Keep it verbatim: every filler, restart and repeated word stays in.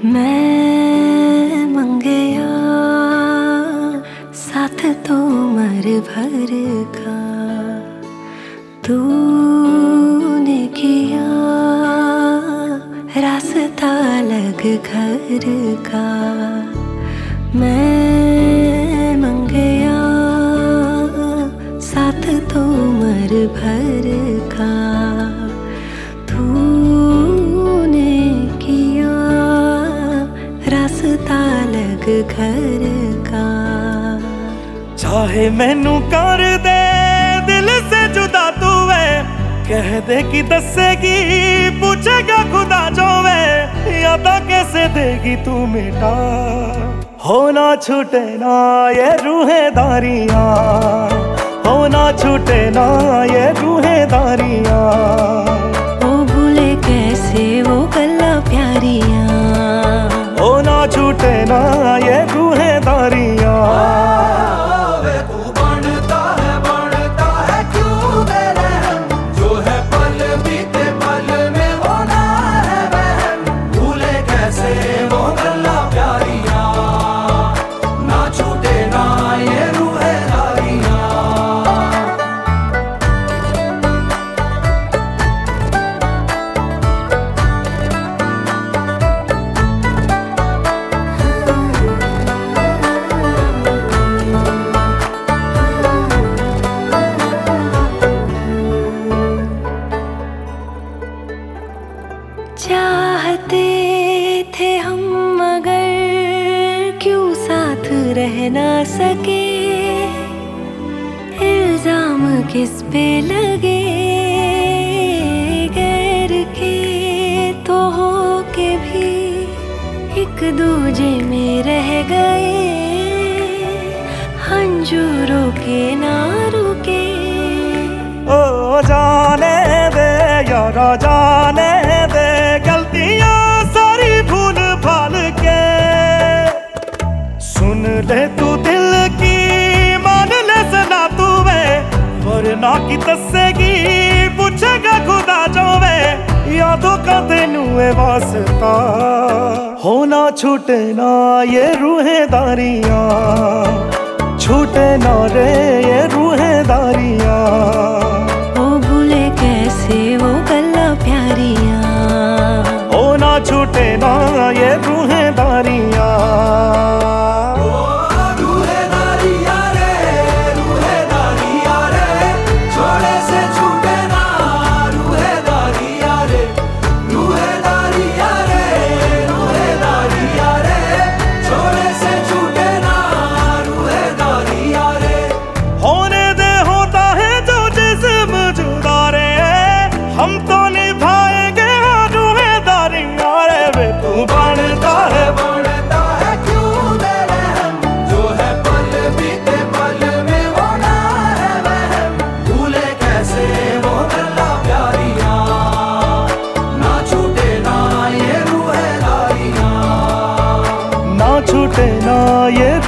मैं मंगया साथ तो उम्र भर का, तूने किया रास्ता अलग घर का। मैं मंगया साथ तो उम्र भर का, तूने किया रास्ता अलग घर का। चाहे मैनू कर दे दिल से जुदा तू वे, कह दे कि दसेगी पूछेगा खुदा जो वे, यादा कैसे देगी तू मिटा। होना छूटे ना ये रूहेदारियां, होना छूटे ना ये रूहेदारियां। ओ भूले कैसे वो गल्ला प्यारियां, होना छूटे ना ये रूहेदारियां। चाहते थे हम मगर क्यों साथ रह ना सके, इल्जाम किस पे लगे गैर के तो हो के भी एक दूजे में रह गए, हंजूरों के ना रुके। ओ जाने दे यारा जाने दे, गलतियां सारी भूल भाल के। सुन ले तू दिल की मान ले सना तू वे, वरना की दसेगी पूछेगा खुदा जो वे, यादों का तेनू है वास्ता। होना छूटे ना ये रूहेदारियां, छूटे ना रे ये रूहेदारियां। ओ भूले कैसे वो गल्ला प्यारियां, होना छूटे ना ये रूहेदारियां। हम तो निभाएंगे रूहेदारियां रे वे, तू बनता है बनता है क्यों मेरे हम, जो है पल बीते पल में वो ना है वहम। भूले कैसे वो गल्ला प्यारियां, ना छूटे ना ये रूहेदारियां, ना छूटे ना ये